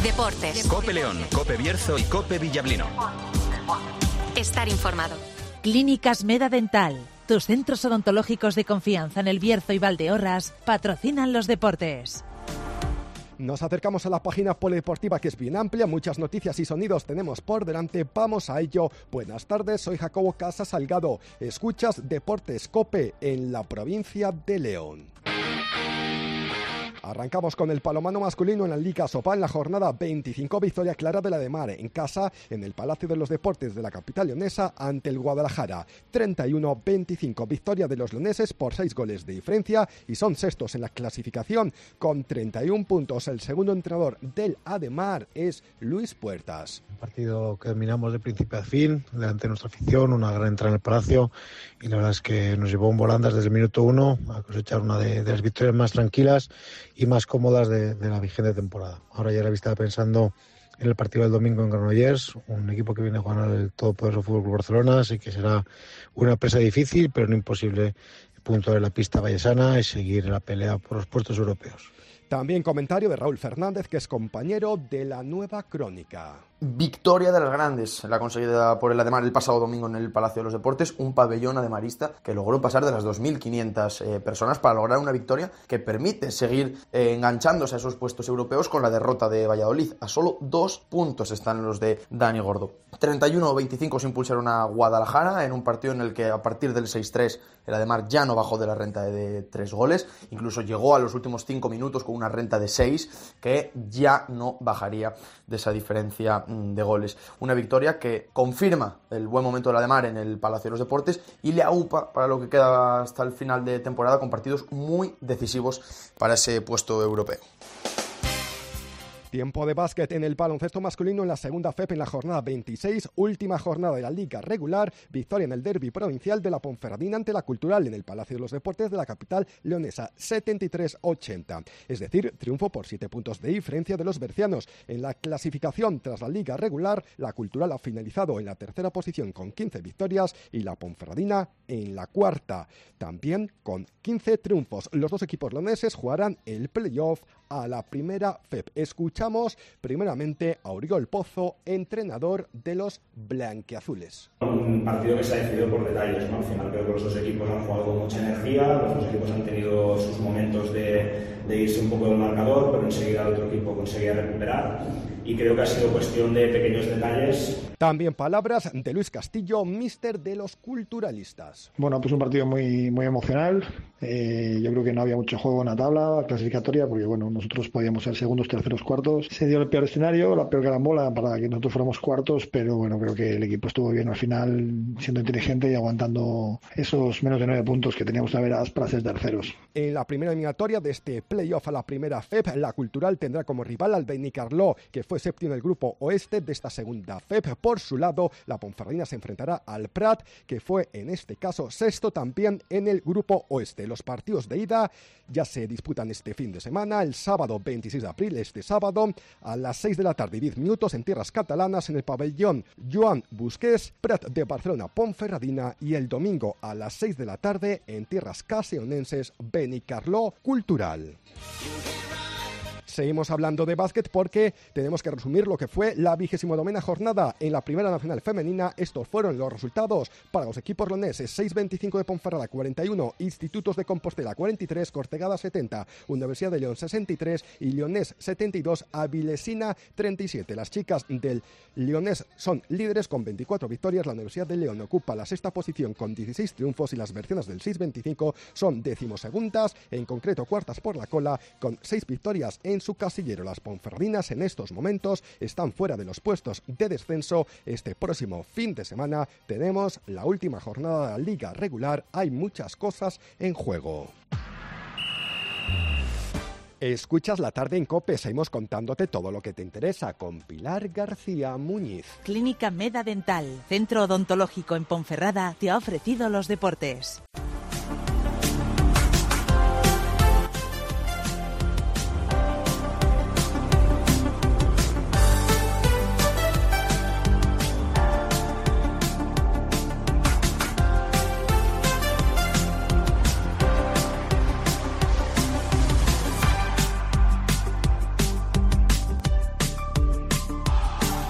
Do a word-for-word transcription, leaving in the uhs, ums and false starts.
Deportes. COPE León, COPE Bierzo y COPE Villablino. Estar informado. Clínicas Meda Dental. Tus centros odontológicos de confianza en El Bierzo y Valdeorras patrocinan los deportes. Nos acercamos a la página polideportiva, que es bien amplia, muchas noticias y sonidos tenemos por delante, vamos a ello. Buenas tardes, soy Jacobo Casa Salgado, escuchas Deportes COPE en la provincia de León. Arrancamos con el balonmano masculino en la Liga Sobal en la jornada veinticinco, victoria clara de la de Mar en casa en el Palacio de los Deportes de la capital leonesa ante el Guadalajara. treinta y uno veinticinco, victoria de los leoneses por seis goles de diferencia y son sextos en la clasificación con treinta y uno puntos. El segundo entrenador del Ademar es Luis Puertas. Un partido que dominamos de principio a fin, delante de nuestra afición, una gran entrada en el Palacio y la verdad es que nos llevó en volandas desde el minuto uno a cosechar una de, de las victorias más tranquilas y más cómodas de, de la vigente temporada. Ahora ya la estaba pensando en el partido del domingo en Granollers, un equipo que viene a jugar el todopoderoso Fútbol Club Barcelona, así que será una presa difícil, pero no imposible puntuar en la pista vallesana y seguir la pelea por los puestos europeos. También comentario de Raúl Fernández, que es compañero de La Nueva Crónica. Victoria de las grandes, la conseguida por el Ademar el pasado domingo en el Palacio de los Deportes, un pabellón ademarista que logró pasar de las dos mil quinientas eh, personas para lograr una victoria que permite seguir eh, enganchándose a esos puestos europeos con la derrota de Valladolid. A solo dos puntos están los de Dani Gordo. treinta y uno veinticinco se impulsaron a Guadalajara en un partido en el que a partir del seis tres el Ademar ya no bajó de la renta de tres goles, incluso llegó a los últimos cinco minutos con una renta de seis que ya no bajaría de esa diferencia de goles. Una victoria que confirma el buen momento del Ademar en el Palacio de los Deportes y le aupa para lo que queda hasta el final de temporada con partidos muy decisivos para ese puesto europeo. Tiempo de básquet en el baloncesto masculino en la segunda F E P en la jornada veintiséis, última jornada de la liga regular, victoria en el derbi provincial de la Ponferradina ante la Cultural en el Palacio de los Deportes de la capital leonesa, setenta y tres ochenta. Es decir, triunfo por siete puntos de diferencia de los bercianos. En la clasificación tras la liga regular, la Cultural ha finalizado en la tercera posición con quince victorias y la Ponferradina en la cuarta, también con quince triunfos. Los dos equipos leoneses jugarán el playoff a la primera F E P. Escuchamos primeramente a Oriol Pozo, entrenador de los blanquiazules. Un partido que se ha decidido por detalles, ¿no? Al final creo que los dos equipos han jugado con mucha energía, los dos equipos han tenido sus momentos de, de irse un poco del marcador, pero enseguida el otro equipo conseguía recuperar y creo que ha sido cuestión de pequeños detalles. También palabras de Luis Castillo, míster de los culturalistas. Bueno, pues un partido muy, muy emocional. Eh, yo creo que no había mucho juego en la tabla clasificatoria porque bueno, nosotros podíamos ser segundos, terceros, cuartos. Se dio el peor escenario, la peor carambola para que nosotros fuéramos cuartos, pero bueno, creo que el equipo estuvo bien al final, siendo inteligente y aguantando esos menos de nueve puntos que teníamos que haber a para ser terceros. En la primera eliminatoria de este playoff a la primera F E P, la Cultural tendrá como rival al Benicarló, que fue séptimo en el grupo oeste de esta segunda F E P. Por su lado, la Ponferradina se enfrentará al Prat, que fue en este caso sexto también en el grupo oeste. Los partidos de ida ya se disputan este fin de semana, el sábado veintiséis de abril, este sábado, a las seis de la tarde y diez minutos en tierras catalanas en el pabellón Joan Busquets, Prat de Barcelona Ponferradina, y el domingo a las seis de la tarde en tierras castellonenses Benicarló Cultural. Seguimos hablando de básquet porque tenemos que resumir lo que fue la vigésimo novena jornada en la Primera Nacional Femenina. Estos fueron los resultados para los equipos leoneses: seis veinticinco de Ponferrada, cuarenta y uno, Institutos de Compostela cuarenta y tres, Cortegada setenta, Universidad de León sesenta y tres y Leonés setenta y dos, Avilesina treinta y siete. Las chicas del Leonés son líderes con veinticuatro victorias, la Universidad de León ocupa la sexta posición con dieciséis triunfos y las bercianas del seis veinticinco son decimosegundas, en concreto cuartas por la cola con seis victorias en su casillero. Las ponferradinas en estos momentos están fuera de los puestos de descenso. Este próximo fin de semana tenemos la última jornada de la liga regular. Hay muchas cosas en juego. Escuchas La Tarde en COPE, seguimos contándote todo lo que te interesa con Pilar García Muñiz. Clínica Meda Dental, centro odontológico en Ponferrada, te ha ofrecido los deportes.